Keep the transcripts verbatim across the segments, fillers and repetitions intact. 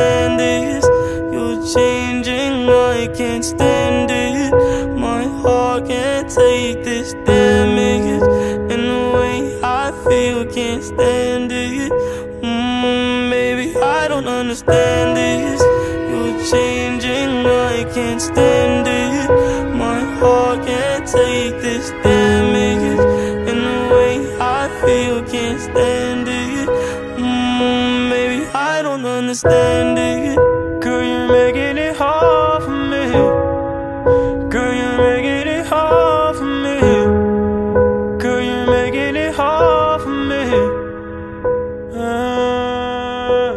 understand this. You're changing, I can't stand it. My heart can't take this damage, and the way I feel, can't stand it. Mmm, baby, I don't understand this. You're changing, I can't stand it. My heart can't take this damage, and the way I feel, can't stand it. Mmm, baby, I don't understand it. Girl, you're making it hard for me. Girl, you're making it hard for me. Girl, you're making it hard for me. uh,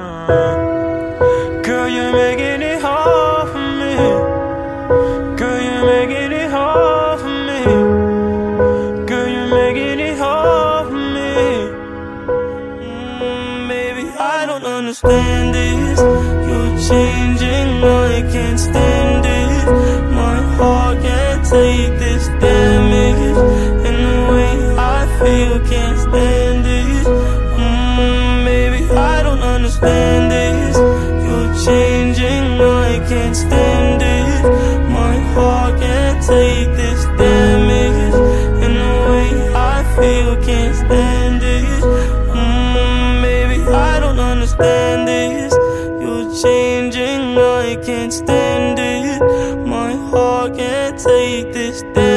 Girl, you're making it hard for me. Girl, you're making it hard for me. Girl, you're making it hard for me. mm, Baby, I don't understand this. You're changing, I can't stand it. My heart can't take this damage, and the way I feel, can't stand it. mm, Baby, I don't understand this. You're changing, I can't stand it. My heart can't take this damage, and the way I feel, can't stand it. mm, Baby, I don't understand this. You're changing, I can't stand it. My heart can't take this damage.